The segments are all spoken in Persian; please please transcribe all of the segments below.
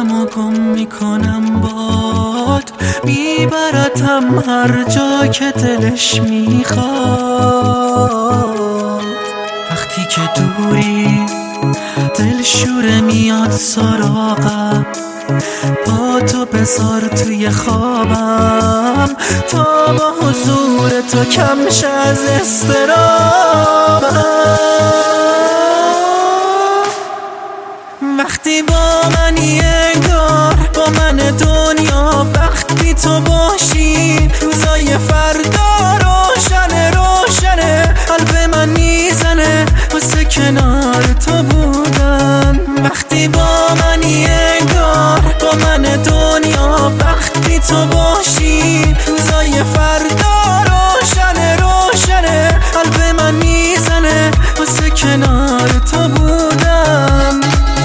خودم رو گم میکنم باد، میبردم هر جا که دلش میخواد. وقتی که دوری دل شوره میاد سراغم، با تو بذار توی خوابم تا با حضور تو کم شه از اضطرابم. وقتی با منی انگار با من دنیا، وقتی تو باشی روزای فردا روشنه روشنه، قلب من میزنه واسه کنار تو بودن. وقتی با منی انگار با من دنیا، وقتی تو باشی روزای فردا روشنه روشنه، قلب من میزنه واسه کنار تو بودن.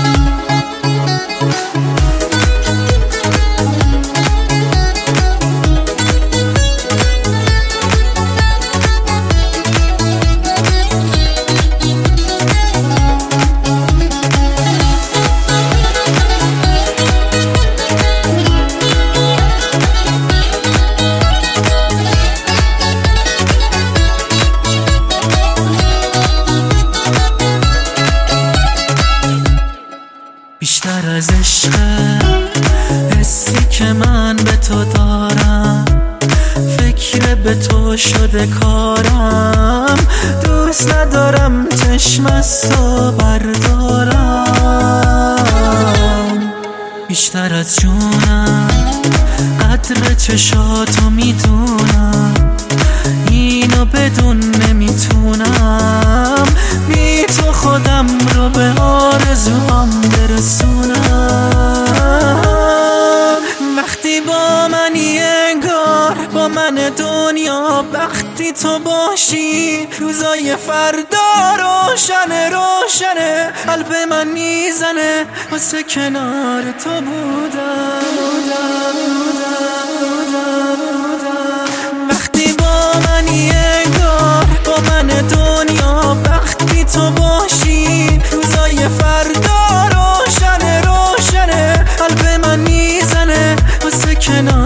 بیشتر از عشق حسی که من به تو دارم، فکر به تو شده کارم، دوست ندارم چشم از تو بردارم. بیشتر از جونم قدر چشاتو میدونم، اینو بدون نمیتونم بی تو خودم رو به آرزوام برسونم. وقتی با منی انگار با من دنیا، وقتی تو باشی روزای فردا روشنه روشنه، قلب من میزنه واسه کنار تو بودم. وقتی با منی انگار با من دنیا، وقتی تو باشی روزای فردا روشنه روشنه، قلب من میزنه واسه کنار